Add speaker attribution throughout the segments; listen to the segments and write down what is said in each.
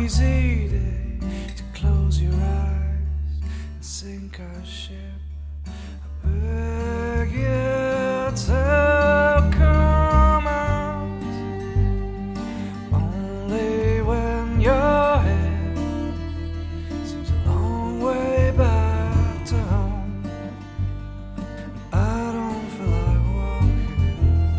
Speaker 1: easy day to close your eyes and sink our ship. I beg you to come out only when your head seems a long way back to home. I don't feel like walking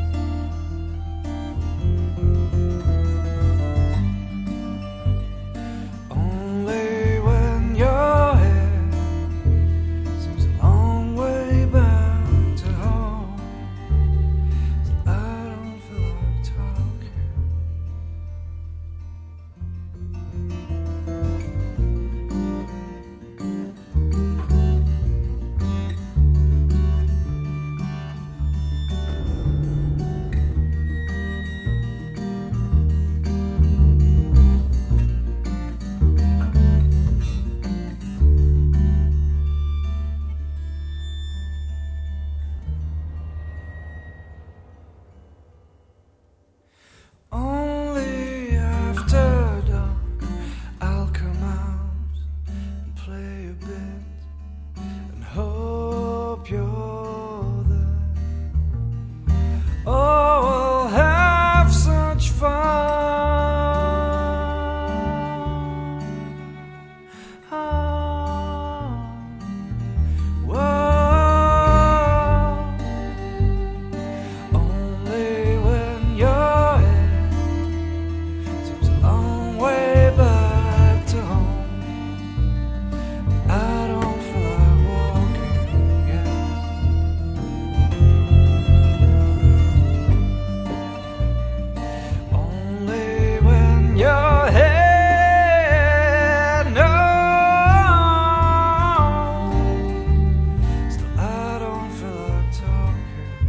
Speaker 1: only when your head seems a long way back to home. I don't feel like talking. Only after dark I'll come out and play a bit and hope you're there. Oh, we'll have such fun. Oh, whoa. Only when your head seems a long way back to home. I don't feel like walking yet. Only when your head knows. Still, I don't feel like talking.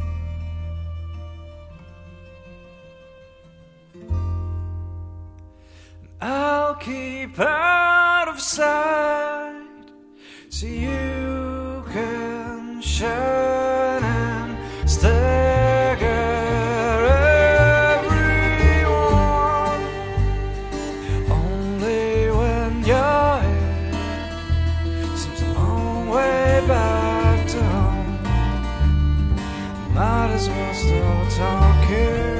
Speaker 1: I'll keep out of sight so you can shine and stagger everyone. Only when your head seems a long way back to home. Might as well start talking.